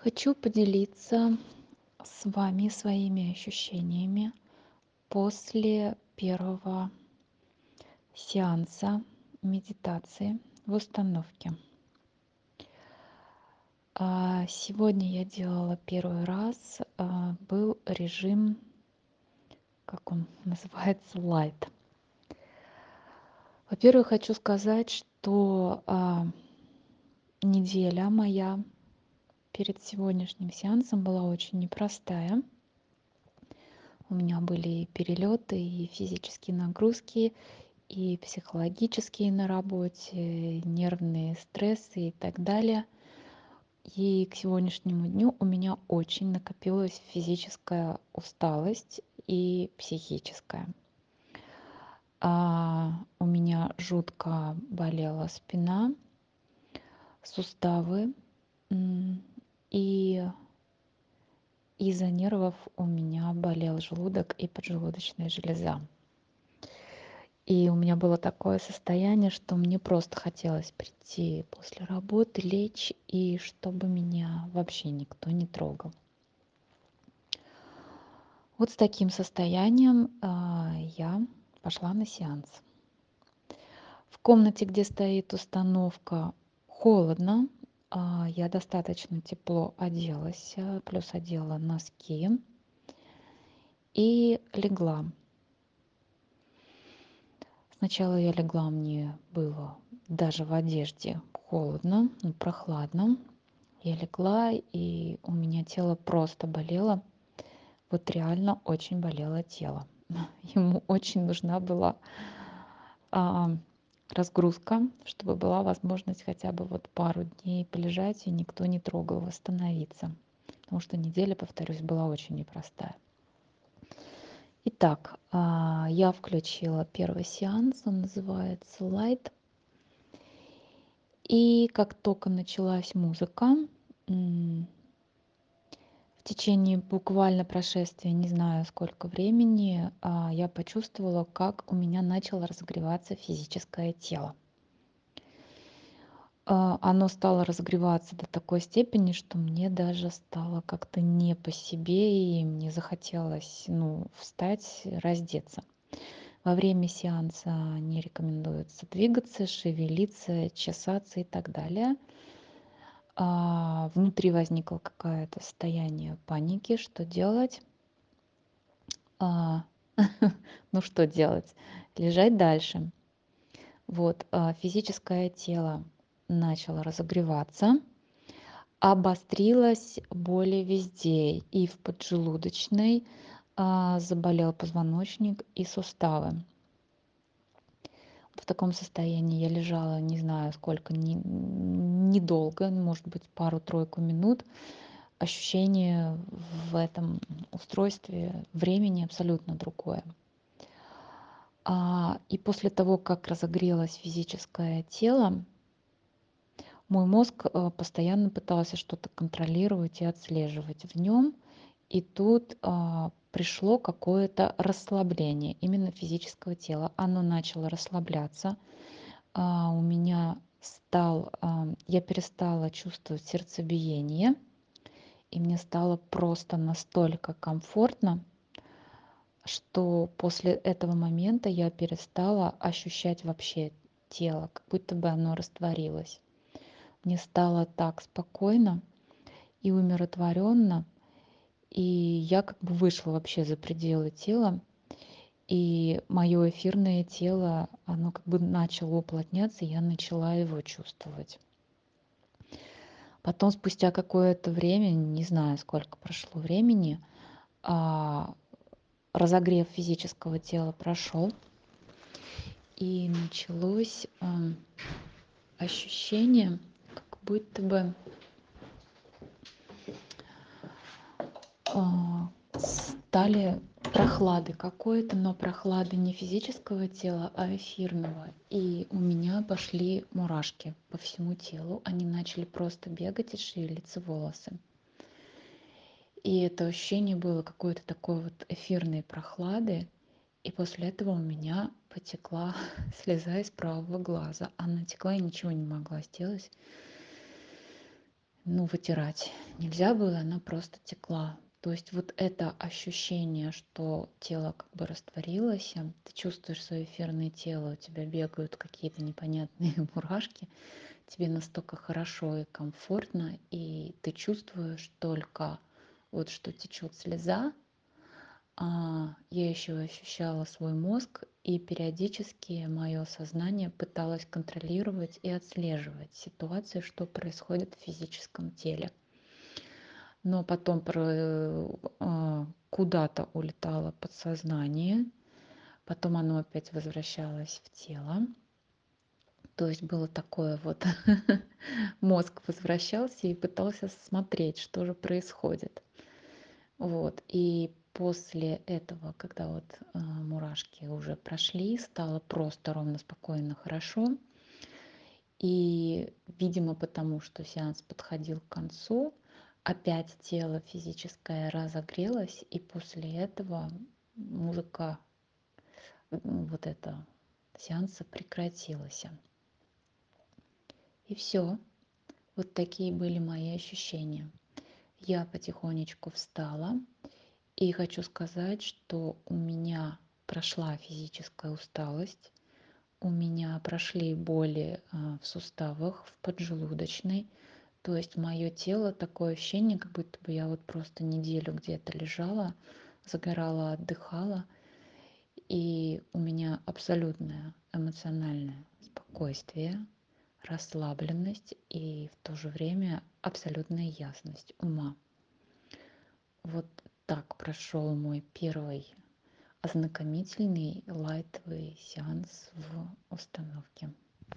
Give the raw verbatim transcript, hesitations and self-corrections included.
Хочу поделиться с вами своими ощущениями после первого сеанса медитации в установке. А, Сегодня я делала первый раз, а, был режим, как он называется, light. Во-первых, хочу сказать, что а, неделя моя перед сегодняшним сеансом была очень непростая. У меня были и перелеты, и физические нагрузки, и психологические на работе, нервные стрессы и так далее. И к сегодняшнему дню у меня очень накопилась физическая усталость и психическая. А, у меня жутко болела спина, суставы, м, и из-за нервов у меня болел желудок и поджелудочная железа. И у меня было такое состояние, что мне просто хотелось прийти после работы, лечь, и чтобы меня вообще никто не трогал. Вот с таким состоянием а, я пошла на сеанс. В комнате, где стоит установка, холодно. а, Я достаточно тепло оделась, а, плюс одела носки и легла. Сначала я легла, мне было даже в одежде холодно, ну, прохладно. Я легла, и у меня тело просто болело. Вот реально очень болело тело. Ему очень нужна была а, разгрузка, чтобы была возможность хотя бы вот пару дней полежать, и никто не трогал, восстановиться. Потому что неделя, повторюсь, была очень непростая. Итак, а, я включила первый сеанс, он называется Light. И как только началась музыка, м, в течение буквально прошествия, не знаю сколько времени, а, я почувствовала, как у меня начало разогреваться физическое тело. А, Оно стало разогреваться до такой степени, что мне даже стало как-то не по себе, и мне захотелось, ну, встать, раздеться. Во время сеанса не рекомендуется двигаться, шевелиться, чесаться и так далее. А, внутри возникло какое-то состояние паники. Что делать? А, ну что делать? Лежать дальше. Вот, а, физическое тело начало разогреваться, обострилась боли везде, и в поджелудочной, а, заболел позвоночник и суставы. В таком состоянии я лежала, не знаю сколько, не- недолго, может быть, пару-тройку минут. Ощущение в этом устройстве времени абсолютно другое. А, и после того, как разогрелось физическое тело, мой мозг э, постоянно пытался что-то контролировать и отслеживать в нем. И тут а, пришло какое-то расслабление именно физического тела. Оно начало расслабляться. А, у меня стал, а, я перестала чувствовать сердцебиение, и мне стало просто настолько комфортно, что после этого момента я перестала ощущать вообще тело, как будто бы оно растворилось. Мне стало так спокойно и умиротворенно, и я как бы вышла вообще за пределы тела, и мое эфирное тело, оно как бы начало уплотняться, и я начала его чувствовать. Потом, спустя какое-то время, не знаю, сколько прошло времени, а, разогрев физического тела прошел, и началось ам, ощущение, как будто бы а, стали прохлады какой-то, но прохлады не физического тела, а эфирного. И у меня пошли мурашки по всему телу. Они начали просто бегать и шевелиться волосы. И это ощущение было какой-то такой вот эфирной прохлады. И после этого у меня потекла слеза из правого глаза. Она текла, я ничего не могла сделать. Ну, вытирать нельзя было, она просто текла. То есть вот это ощущение, что тело как бы растворилось, а, ты чувствуешь своё эфирное тело, у тебя бегают какие-то непонятные мурашки, тебе настолько хорошо и комфортно, и ты чувствуешь только вот что течёт слеза. А, я ещё ощущала свой мозг, и периодически моё сознание пыталось контролировать и отслеживать ситуацию, что происходит в физическом теле. Но потом про а, куда-то улетало подсознание, потом оно опять возвращалось в тело. То есть было такое вот, мозг возвращался и пытался смотреть, что же происходит. Вот, и после этого, когда вот, а, мурашки уже прошли, стало просто ровно, спокойно, хорошо. И, видимо, потому что сеанс подходил к концу, опять тело физическое разогрелось, и после этого музыка, м, вот это сеанса прекратилась. И всё. Вот такие были мои ощущения. Я потихонечку встала, и хочу сказать, что у меня прошла физическая усталость, у меня прошли боли, а, в суставах, в поджелудочной. То есть моё тело, такое ощущение, как будто бы я вот просто неделю где-то лежала, загорала, отдыхала, и у меня абсолютное эмоциональное спокойствие, расслабленность и в то же время абсолютная ясность ума. Вот так прошёл мой первый ознакомительный лайтовый сеанс в установке.